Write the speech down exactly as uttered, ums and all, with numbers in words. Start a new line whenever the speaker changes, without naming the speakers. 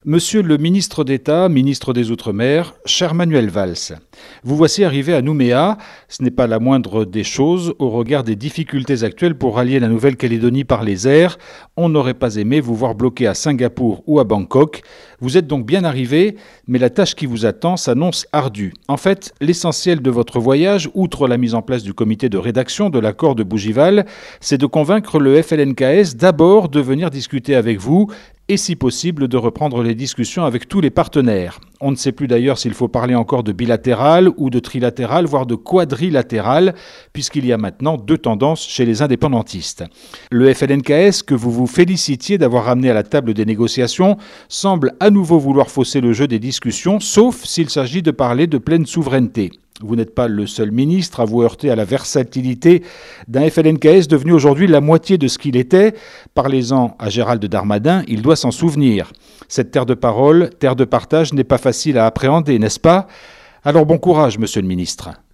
Monsieur le ministre d'État, ministre des Outre-mer, cher Manuel Valls, vous voici arrivé à Nouméa. Ce n'est pas la moindre des choses au regard des difficultés actuelles pour rallier la Nouvelle-Calédonie par les airs. On n'aurait pas aimé vous voir bloqué à Singapour ou à Bangkok. Vous êtes donc bien arrivé, mais la tâche qui vous attend s'annonce ardue. En fait, l'essentiel de votre voyage, outre la mise en place du comité de rédaction de l'accord de Bougival, c'est de convaincre le F L N K S d'abord de venir discuter avec vous et si possible de reprendre les discussions avec tous les partenaires. On ne sait plus d'ailleurs s'il faut parler encore de bilatéral ou de trilatéral, voire de quadrilatéral, puisqu'il y a maintenant deux tendances chez les indépendantistes. Le F L N K S, que vous vous félicitiez d'avoir ramené à la table des négociations, semble à nouveau vouloir fausser le jeu des discussions, sauf s'il s'agit de parler de pleine souveraineté. Vous n'êtes pas le seul ministre à vous heurter à la versatilité d'un F L N K S devenu aujourd'hui la moitié de ce qu'il était. Parlez-en à Gérald Darmanin, il doit s'en souvenir. Cette terre de parole, terre de partage n'est pas facile à appréhender, n'est-ce pas ? Alors bon courage, monsieur le ministre.